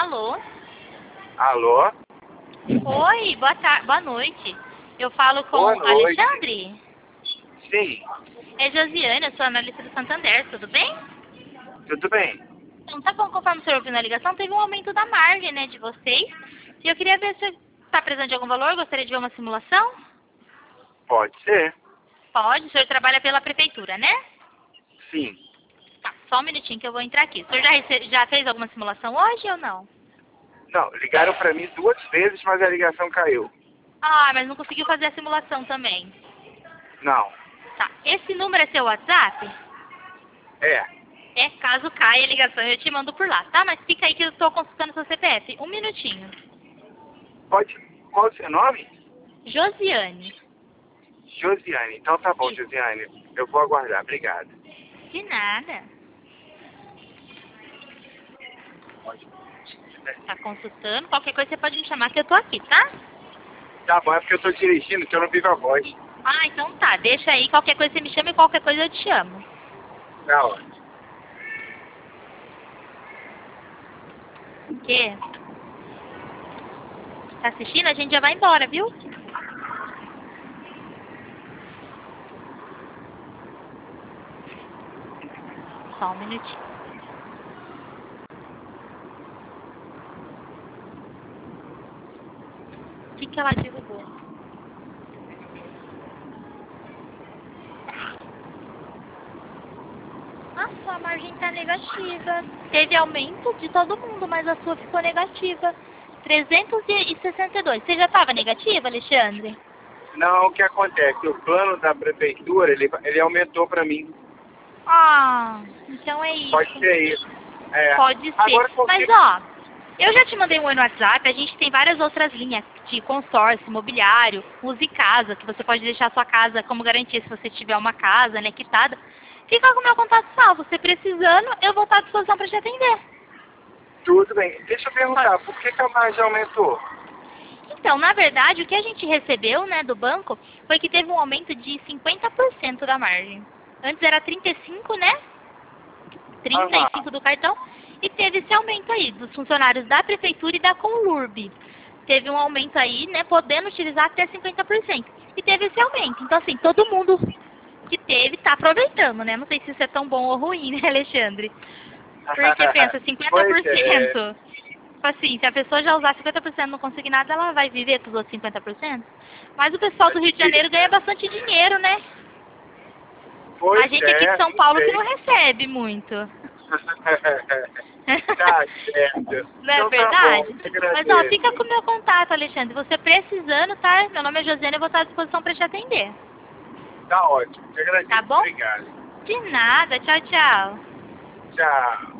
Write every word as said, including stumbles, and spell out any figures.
Alô? Alô? Oi, boa tarde, boa noite. Eu falo com Boa noite. Alexandre? Sim, É Josiane, eu sou analista do Santander, tudo bem? tudo bem. Então tá bom, conforme o senhor ouviu na ligação, teve um aumento da margem, né, de vocês. E eu queria ver se está precisando de algum valor, gostaria de ver uma simulação? Pode ser. Pode, o senhor trabalha pela prefeitura, né? Sim. Tá, só um minutinho que eu vou entrar aqui. O senhor já, rece- já fez alguma simulação hoje ou não? Não, ligaram pra mim duas vezes, mas a ligação caiu. Ah, mas não conseguiu fazer a simulação também. Não. Tá, esse número é seu WhatsApp? É. É, caso caia a ligação, eu te mando por lá, tá? Mas fica aí que eu tô consultando seu C P F. Um minutinho. Pode. Qual o seu nome? Josiane. Josiane. Então tá bom, Isso. Josiane. Eu vou aguardar. Obrigado. De nada. Tá consultando? Qualquer coisa você pode me chamar que eu tô aqui, tá? Tá bom, é porque eu tô dirigindo, que eu não vivo a voz. Ah, então tá. Deixa aí. Qualquer coisa você me chama e qualquer coisa eu te chamo. Tá ótimo. O quê? Tá assistindo? A gente já vai embora, viu? Só um minutinho. O que que ela derrubou? A sua margem tá negativa. Teve aumento de todo mundo, mas a sua ficou negativa. trezentos e sessenta e dois. Você já estava negativa, Alexandre? Não, o que acontece? O plano da prefeitura, ele, ele aumentou pra mim. Ah, então é isso. Pode ser isso. É. Pode ser. Agora, Mas qualquer... ó, eu já te mandei um oi no WhatsApp, a gente tem várias outras linhas de consórcio, imobiliário, use casa, que você pode deixar a sua casa como garantia se você tiver uma casa, né, quitada. Fica com o meu contato salvo. Você precisando, eu vou estar à disposição para te atender. Tudo bem. Deixa eu perguntar, por que, que a margem aumentou? Então, na verdade, o que a gente recebeu, né, do banco foi que teve um aumento de cinquenta por cento da margem. Antes era trinta e cinco, né? trinta e cinco do cartão. E teve esse aumento aí dos funcionários da prefeitura e da Conlurb. Teve um aumento aí, né, podendo utilizar até cinquenta por cento. E teve esse aumento. Então, assim, todo mundo que teve tá aproveitando, né? Não sei se isso é tão bom ou ruim, né, Alexandre? Porque pensa, cinquenta por cento. Pois é. Tipo assim, se a pessoa já usar cinquenta por cento e não conseguir nada, ela vai viver com os outros cinquenta por cento? Mas o pessoal do Rio de Janeiro ganha bastante dinheiro, né? Pois A gente é, aqui de São Paulo que sei. não recebe muito. Tá certo. Não é Então tá verdade? bom, te Mas ó, agradeço. fica com o meu contato, Alexandre. Você precisando, tá? Meu nome é Josiane, eu vou estar à disposição para te atender. Tá ótimo, te agradeço. Tá bom? Obrigado. De nada. Tchau, tchau. Tchau.